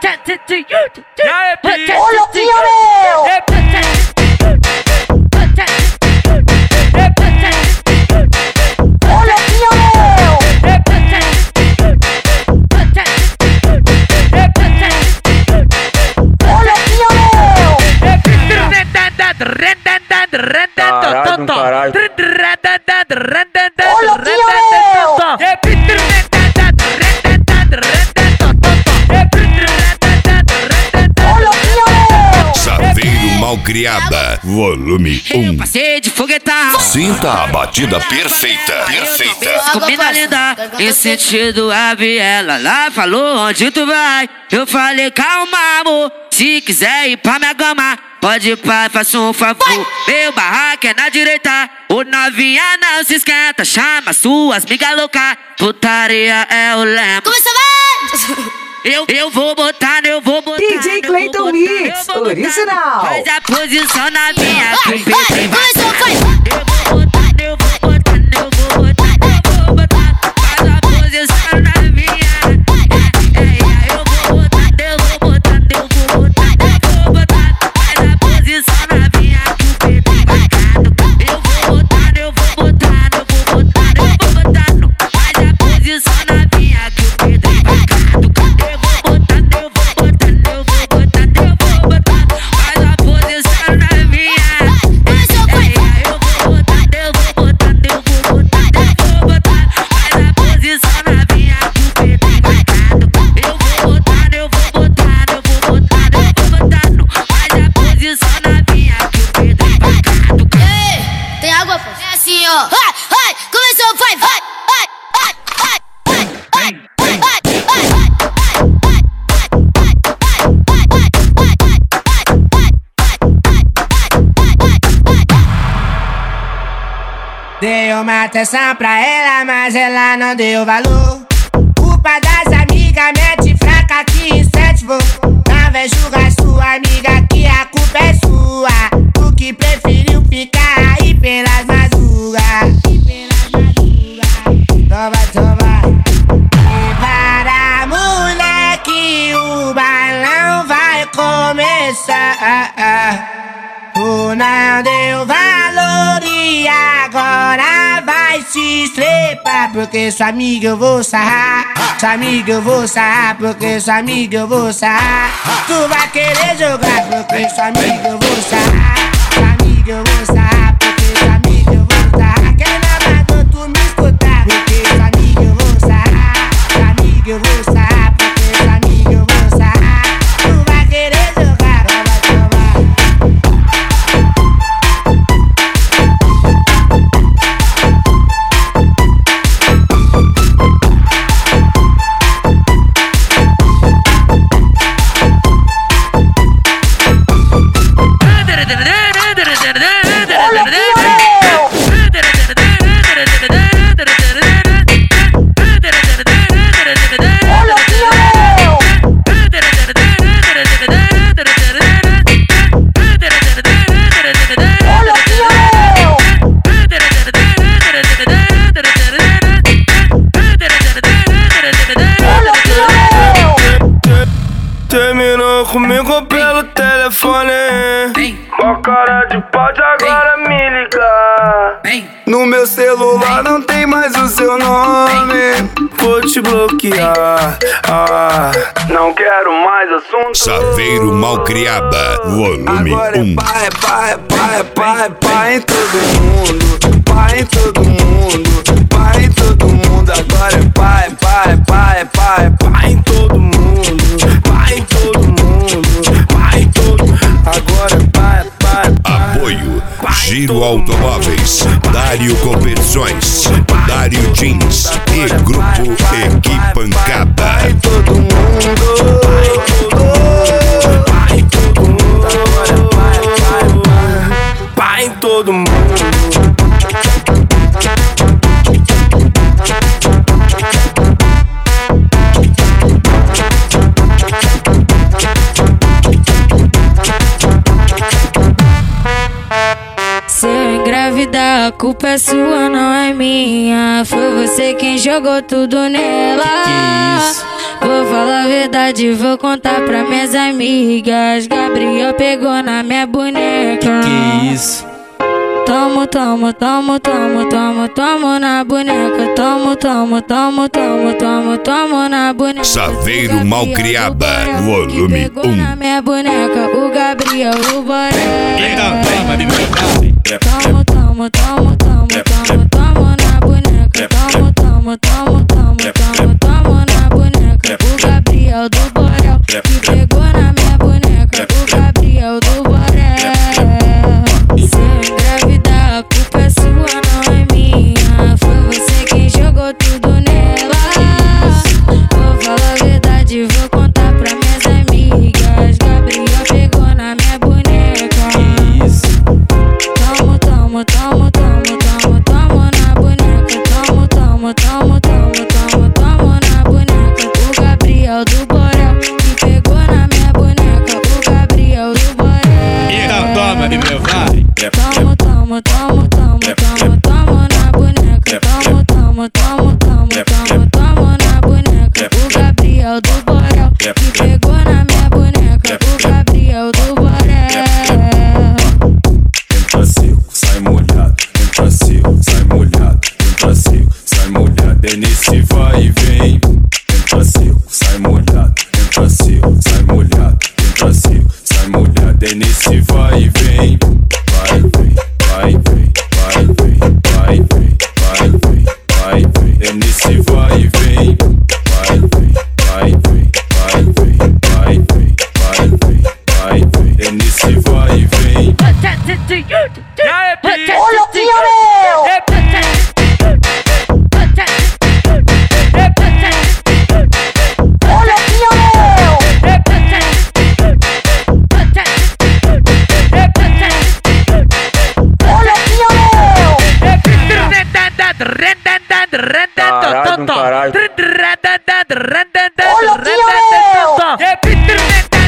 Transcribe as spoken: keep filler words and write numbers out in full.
Olha aqui, meu! Olha aqui, meu! Olha aqui, meu! Caralho, caralho. Olha aqui, meu! Saveiro Malcriada, volume um. Passei de foguetão. Sinta a batida perfeita, perfeita. Comida linda, em sentido a viela. Lá falou onde tu vai. Eu falei calma, amor. Se quiser ir pra minha gama, pode ir pra, faça um favor. Meu barraco é na direita. O novinha não se esquenta. Chama suas migas loucas. Putaria é o lema. Começa, vai! Eu, eu vou botar, eu vou botar. D J Clayton Mix, original. Faz a posição na minha. Vai, vai, começou, vai! Eu vou botar, eu vou botar, eu vou botar, eu vou botar. Faz a posição na minha. Eu vou botar, eu vou botar, eu vou botar, eu vou botar. Faz a posição na minha que o Pedro vai catucar. Eu vou botar, eu vou botar, eu vou botar, eu vou botar. Faz a posição na minha que o Pedro vai catucar. Eu vou botar, eu vou botar, eu vou botar, eu vou botar. Faz a posição na minha. Começou, vai! Eu vou botar, eu vou botar, eu vou botar, eu vou botar. Faz a posição na minha que o Pedro vai catucar. Eu vou botar, eu vou botar, eu vou botar, eu vou botar. Faz a posição na minha que o Pedro vai catucar. Ei, tem água, pô? É assim, ó. Vai, vai, começou, vai, vai, vai, vai, vai, vai, vai, vai, Dei uma atenção pra ela, mas ela não deu valor. Culpa das amigas, mete fraca que incentivou. Não vem julgar sua amiga que a culpa é sua. Tu que preferiu ficar aí pelas madrugas. Toma, toma. E para moleque, o bailão vai começar. Tu não deu valor e agora vai se estrepar. Porque sua amiga eu vou sarrar. Sua amiga eu vou sarrar. Porque sua amiga eu vou sarrar. Tu vai querer jogar. Porque sua amiga eu vou sarrar. Sua amiga eu vou sarrar. Porque sua amiga eu vou sarrar. Quem não mandou tu me escutar? Porque sua amiga eu vou sarrar. Sua amiga eu vou sarrar. Porque sua amiga eu vou sarrar. Tu vai querer jogar. Toma, toma. Olha aqui, meu! Olha aqui, meu! Olha aqui, meu! Olha aqui, meu! Terminou comigo pelo telefone. Ó cara de pode agora me ligar. No meu celular não tem mais o seu nome. Vou te bloquear. Ah, não quero mais assunto. Saveiro Malcriada, volume Agora é um. pá, é pá, é pá, é pá, é pá em todo mundo. Pá em todo mundo. Pá em todo mundo. Agora é pá, é pá, é pá, é pá, é pá em todo mundo. Pá em todo mundo. Pá em todo. Agora é pá, é pá, é pá. Apoio Giro Automóveis, Dário Conversões, Dário Jeans e Grupo Equipancada. Pá em todo mundo. Pá em todo mundo. Pá em todo mundo. Agora é pá, é pá, é pá. Pá em todo mundo. Se eu engravidar, a culpa é sua, não é minha. Foi você quem jogou tudo nela. Que isso? Vou falar a verdade, vou contar pra minhas amigas. Gabriel pegou na minha boneca. Que isso? Tomo, tomo, tomo, tomo, tomo, tomo na boneca. Tomo, tomo, tomo, tomo, tomo, tomo na boneca. Saveiro Malcriada, volume um. na minha boneca, o Gabriel do Borel. Tomo, tomo, tomo, tomo, tomo, tomo na boneca. Tomo, tomo, tomo, tomo, tomo, tomo na boneca, o Gabriel do Borel. Que pegou na minha boneca, o Gabriel do Borel. Se eu engravidar, a culpa é sua, não é minha. Foi você quem jogou tudo nela. Vou falar a verdade, vou contar pra minhas amigas. Gabriel pegou na minha boneca. Tomo, tomo, tomo, tomo, tomo, tomo na boneca. Tomo, tomo, tomo, tomo, tomo, tomo na boneca, o Gabriel do Borel. Que pegou na minha boneca, o Gabriel do Borel. Toma, meu vai. Tomo, tomo, tomo, tomo, tomo, tomo na boneca. Tomo, tomo, tomo, tomo, tomo, tomo na boneca, o Gabriel do Borel. Que pegou na minha boneca, o Gabriel do Borel. Entra seco, sai molhado. Entra seco, sai molhado. Entra seco, sai molhado. É nesse vai e vem. Entra seco, sai molhado. Entra seco, sai molhado. Entra seco, sai molhado. É nesse vai e vem. Vai, vem, vai, vem, vai, vem, vai, vem, vai, vem, vai, vem. É nesse vai e vem. Vai, vem, vai, vem, vai, vem, vai, vem, vai, vem, vai, vem. É nesse vai e vem. Olha aqui, meu! Olha aqui, meu! Olha aqui, meu! Caralho, caralho. Olha aqui, meu!